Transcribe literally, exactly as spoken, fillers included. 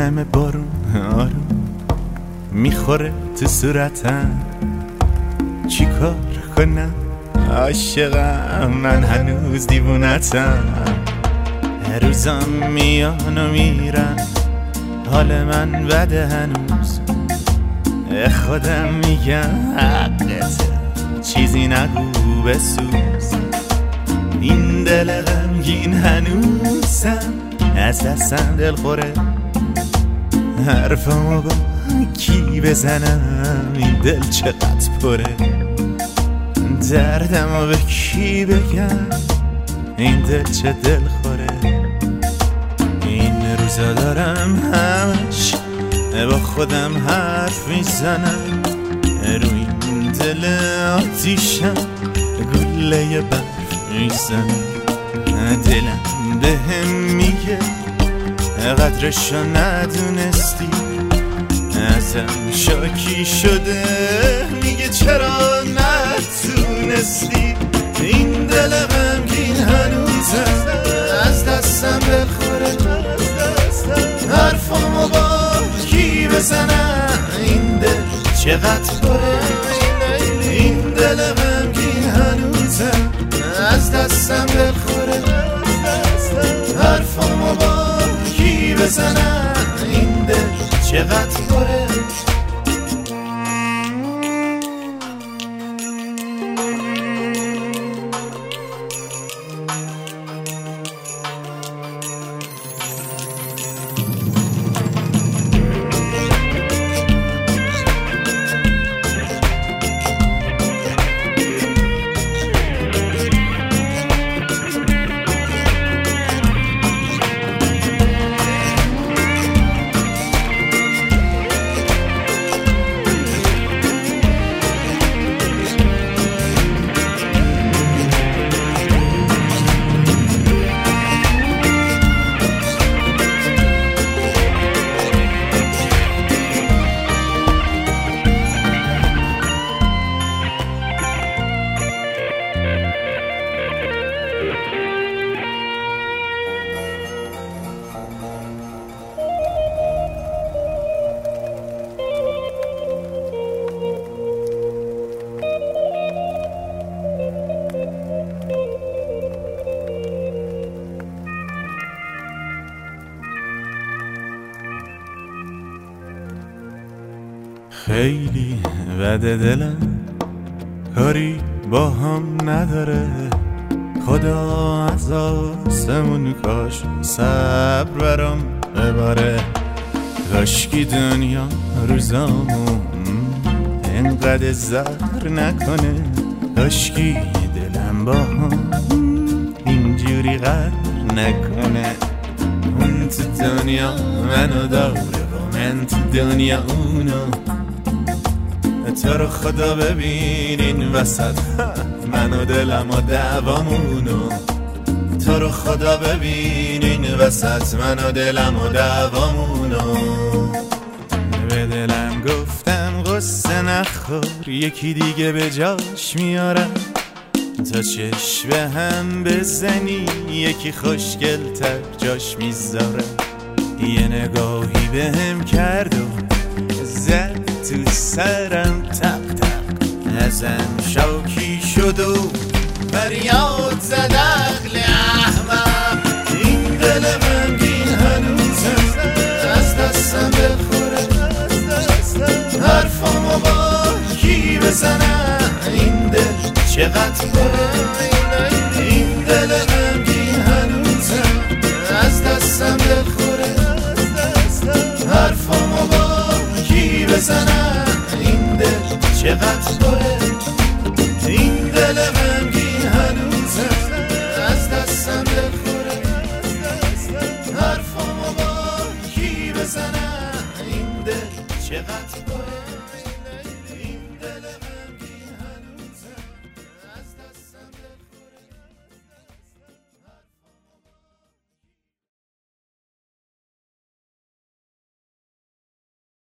همه بارون آروم میخوره تو صورتم، چی کار کنم عاشقم، من هنوز دیوونتم. روزام میان و میرن، حال من بده هنوز، خودم میگم حقته، چیزی نگو بسوز. این دل غمگین هنوزم از دستم دل خوره، حرفمو با کی بزنم، این دل چقدر پره. دردمو به کی بگم، این دل چه دل خوره. این روزا دارم همش با خودم حرف میزنم، روی این دل آتیشم گله برف میزنم. دلم به هم میگه قدرشو ندونستی، ازم شاکی شده میگه چرا نتونستی. این دل غمگین هنوزم از دستم بخوره، حرفامو با کی بزنم، این دل چقدر پره. این دل غمگین هنوزم از دستم بخوره، حرفامو با کی بزنم، این دل چقدر پره. خیلی بده دلم، کاری با هم نداره، خدا از آسمون کاش صبر برام بباره. کاشکی دنیا روزامون انقدر زهر نکنه، کاشکی دلم با هم اینجوری غر نکنه. اون تو دنیا منو داره و من تو دنیا اونو، تو رو خدا ببین این وسط من و دلم و دعوامونو. تو رو خدا ببین این وسط من و دلم و دعوامونو. به دلم گفتم غصه نخور، یکی دیگه به جاش میارم، تا چشم به هم بزنی یکی خوشگل‌تر جاش میذاره. یه نگاهی به هم کرد و زد تو سرم تق تق، ازم شاکی شد و فریاد زد عقل احمق. این دل غمگین هنوزم از دستم بخوره، حرفامو با کی بزنم، این دل چقدر پره. این دل غمگین هنوزم از دستم بخوره، حرفامو با کی بزنم، این دل چقدر پره. این دل غمگین هنوزم از دستم بخوره، حرفامو با کی بزنم، این دل چقدر پره.